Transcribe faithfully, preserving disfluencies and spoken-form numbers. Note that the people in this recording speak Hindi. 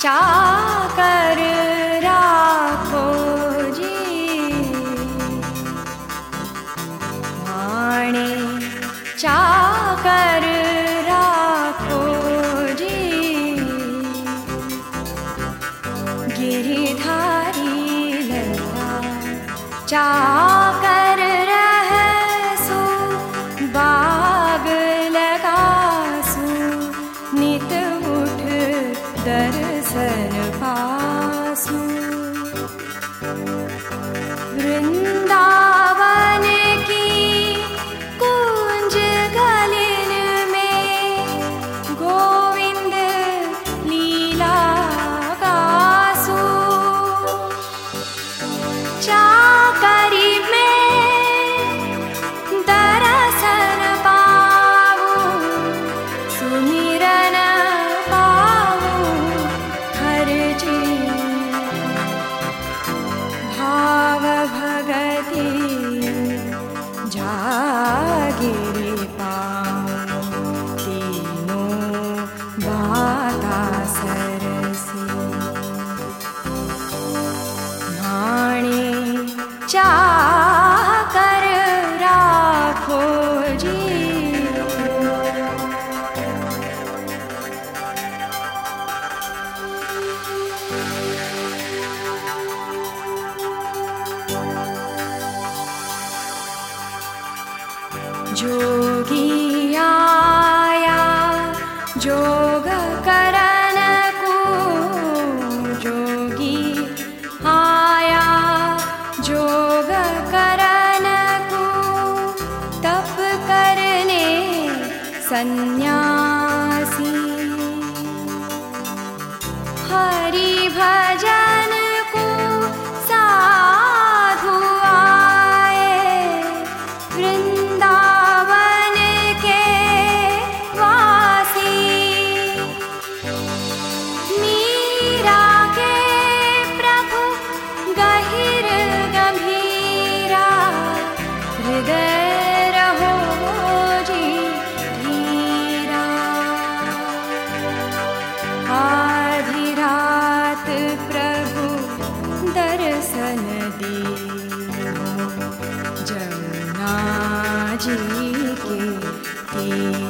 चाकर राखो जी, माणे चाकर राखो जी, गिरिधारी लल्ला चाकर रहसु, बाग लगासु, नित उठ दर्शन पासु। वृंदावन की कुंज गलिन में गोविंद लीला गासु। चाकरी में दर्शन पावु, सुमिरन पावु हर जी, भाव भगति जागिरि पाऊं, तीनों बाता सरसी। माणे चाकर राखो जी, जोगी आया जोग करन को, जोगी आया जोग करन को, तप करने सन्यासी। हरि भजन को साधु आए, वृंदावन के वासी। मीरा के प्रभु गहिर गंभीरा, हृदय रहो जी धीरा। आधी रात प्रभु दर्शन दीनो, जमुना जी के तीर।